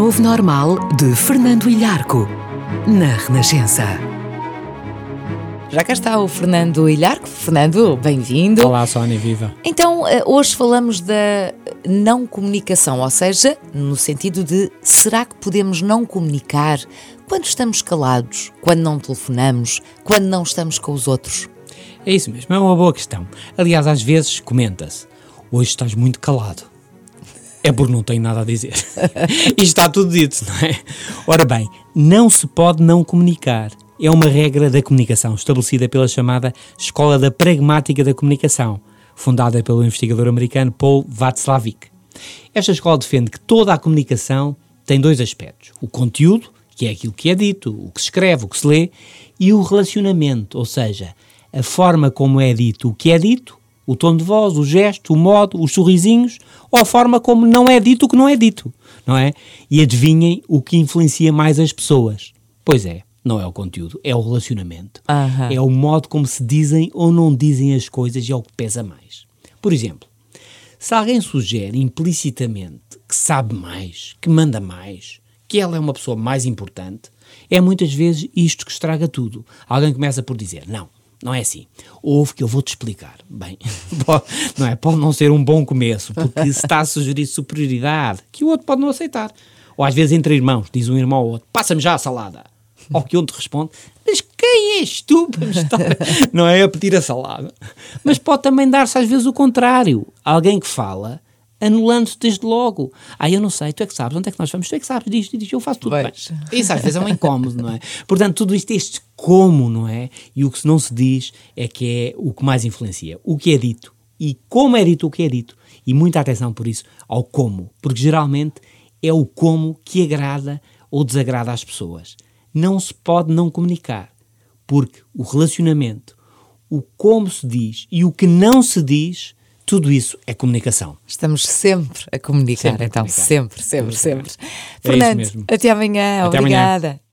novo normal de Fernando Ilharco, na Renascença. Já cá está o Fernando Ilharco. Fernando, bem-vindo. Olá, Sónia, viva. Então, hoje falamos da não comunicação, ou seja, no sentido de será que podemos não comunicar quando estamos calados, quando não telefonamos, quando não estamos com os outros? É isso mesmo, é uma boa questão. Aliás, às vezes comenta-se, hoje estás muito calado. É porque não tenho nada a dizer. E está tudo dito, não é? Ora bem, não se pode não comunicar. É uma regra da comunicação estabelecida pela chamada Escola da Pragmática da Comunicação, fundada pelo investigador americano Paul Václavic. Esta escola defende que toda a comunicação tem dois aspectos. O conteúdo, que é aquilo que é dito, o que se escreve, o que se lê, e o relacionamento, ou seja, a forma como é dito o que é dito, o tom de voz, o gesto, o modo, os sorrisinhos, ou a forma como não é dito o que não é dito, não é? E adivinhem o que influencia mais as pessoas. Pois é, não é o conteúdo, é o relacionamento. É o modo como se dizem ou não dizem as coisas e é o que pesa mais. Por exemplo, se alguém sugere implicitamente que sabe mais, que manda mais, que ela é uma pessoa mais importante, é muitas vezes isto que estraga tudo. Alguém começa por dizer, não é assim. Ouve que eu vou-te explicar. Bem, pode não ser um bom começo, porque se está a sugerir superioridade, que o outro pode não aceitar. Ou às vezes entre irmãos, diz um irmão ao outro, passa-me já a salada. Ou que outro responde, mas quem és tu para me estar, não é, a pedir a salada? Mas pode também dar-se às vezes o contrário. Alguém que fala, anulando-se desde logo. Eu não sei, tu é que sabes, onde é que nós vamos? Tu é que sabes disto, eu faço tudo bem. Isso às vezes é um incómodo, não é? Portanto, tudo isto, este como, não é? E o que não se diz é que é o que mais influencia. O que é dito. E como é dito o que é dito. E muita atenção, por isso, ao como. Porque geralmente é o como que agrada ou desagrada às pessoas. Não se pode não comunicar. Porque o relacionamento, o como se diz e o que não se diz, tudo isso é comunicação. Estamos sempre a comunicar, Sempre a então, comunicar. sempre. É Fernando, isso mesmo. até amanhã. Até Obrigada. amanhã.